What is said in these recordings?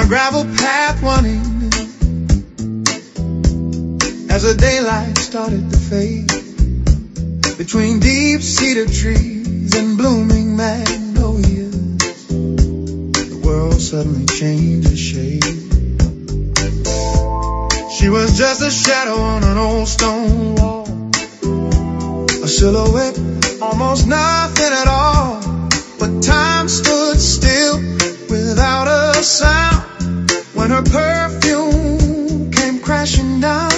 gravel path one evening, as the daylight started to fade, between deep-seated trees and blooming magnolias, the world suddenly changed its shape. She was just a shadow on an old stone wall, a silhouette, almost nothing at all. But time stood still without a sound when her perfume came crashing down.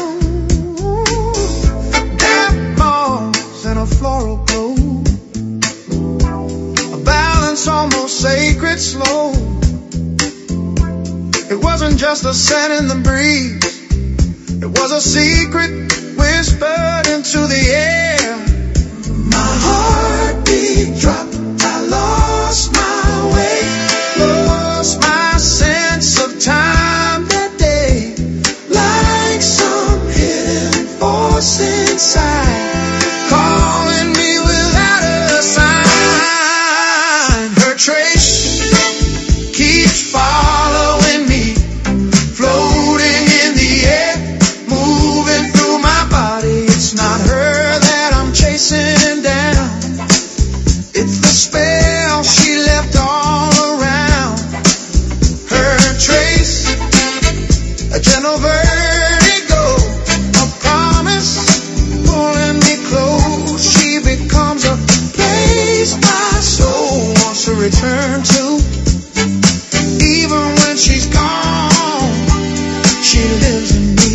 Damp moss and a floral glow, a balance almost sacred slow. It wasn't just a scent in the breeze, it was a secret whispered into the air. My heartbeat dropped, I lost my way, lost my sense of time that day, like some hidden force inside, calling me without a sign. Her trace keeps following me, floating in the air, moving through my body. It's not her that I'm chasing down, it's the spell she left all around. Her trace, a gentle vertigo, a promise pulling me close. She becomes a place my soul wants to return to. Even when she's gone, she lives in me.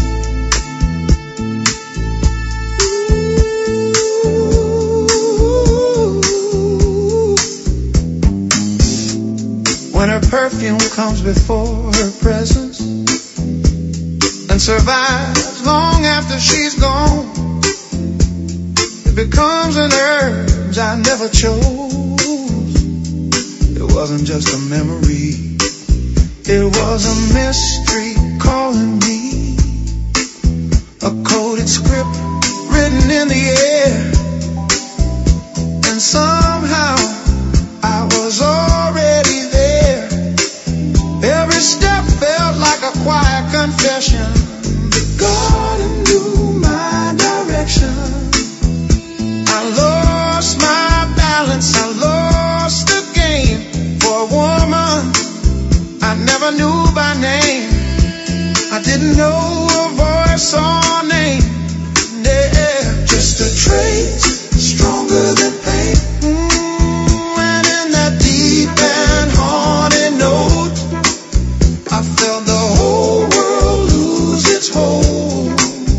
When her perfume comes before her presence and survives long after she's gone, it becomes an urge I never chose. It wasn't just a memory, it was a mystery calling me, a coded script written in the air. And somehow I was already there. Every step felt like a quiet confession. The garden knew my direction. I lost my balance, I lost the game for a woman I never knew by name. I didn't know her voice or name. Yeah, just a trace, stronger than pain. And in that deep and haunted note, I felt the whole world lose its hold.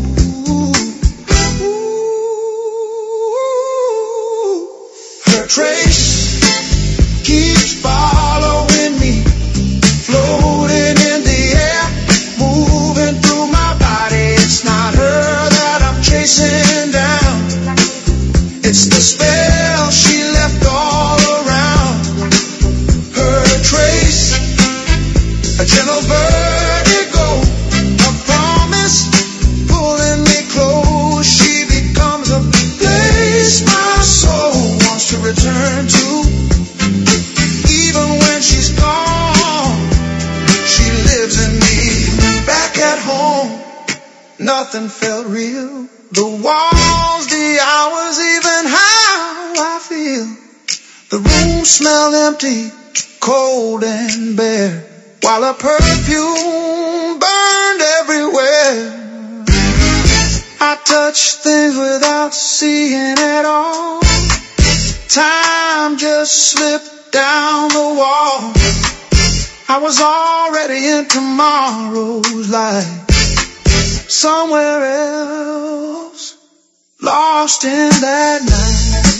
Her trace keeps following me, floating in the air, moving through my body. It's not her that I'm chasing down, it's the spell she left all around. Her trace, a gentle vertigo, a promise pulling me close. She becomes a place my soul wants to return to. Even when she's gone, she lives in me. Back at home, nothing felt real. The walls, the hours, even how I feel. The room smelled empty, cold and bare, while her perfume burned everywhere. I touched things without seeing at all. Time just slipped down the wall. I was already in tomorrow's light, somewhere else, lost in that night.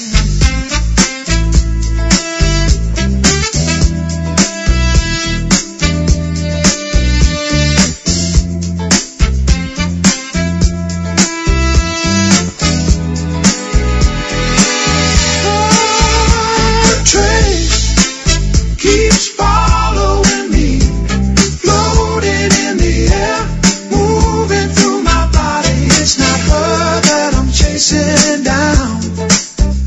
Keeps following me, floating in the air, moving through my body. It's not her that I'm chasing down,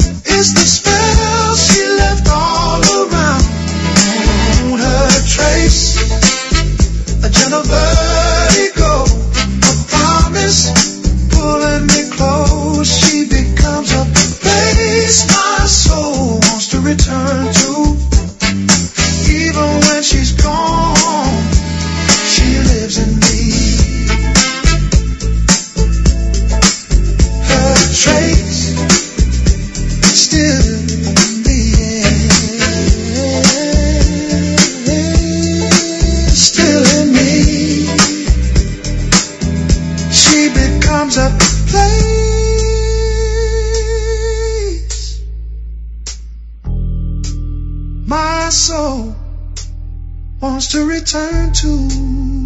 my soul wants to return to.